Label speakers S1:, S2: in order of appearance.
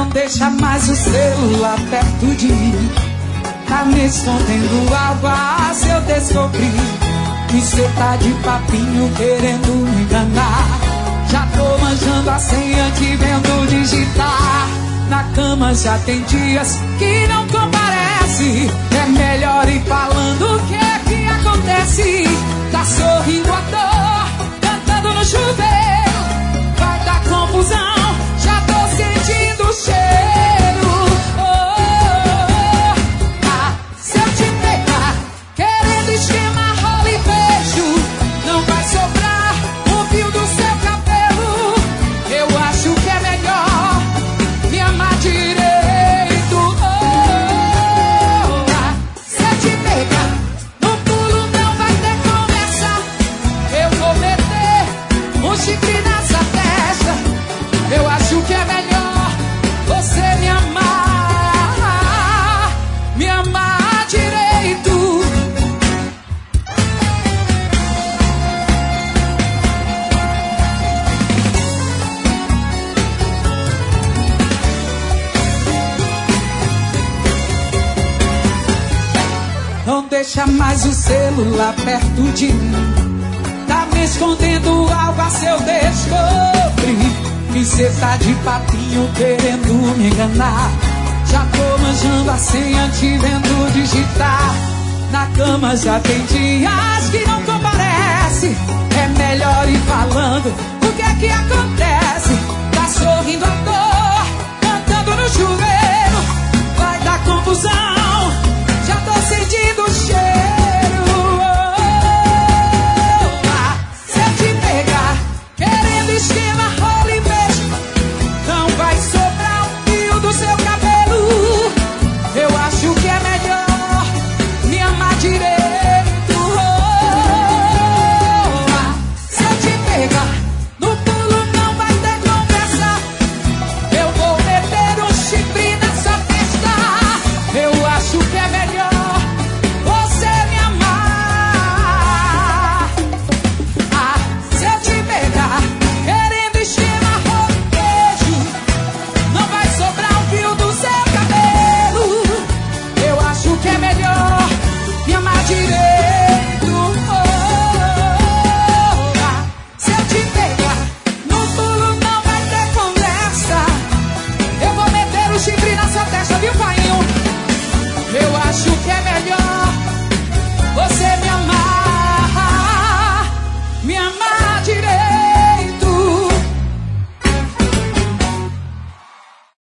S1: deixa mais o celular perto de mim. Tá me escondendo algo, se eu descobrir que cê tá de papinho querendo me enganar. Já tô manjando a senha, te vendo digitar. Na cama já tem dias que não comparece. É melhor ir falando o que é que acontece. Tá sorrindo à toa, cantando no chuveiro. Vai dar confusão, já tô sentindo o cheiro. Se eu te pegar, querendo esquema, rola e beijo, não vai sobrar um fio do seu cabelo. Eu acho que é melhor me amar direito. Se eu te pegar, no pulo não vai ter conversa. Eu vou meter um chifre nessa testa. Eu acho que é melhor você me amar direito. Não deixa mais o celular perto de mim. Tá me escondendo algo, se eu descobrir que cê tá de papinho querendo me enganar. Já tô manjando a senha, te vendo digitar. Na cama já tem dias que não comparece. É melhor ir falando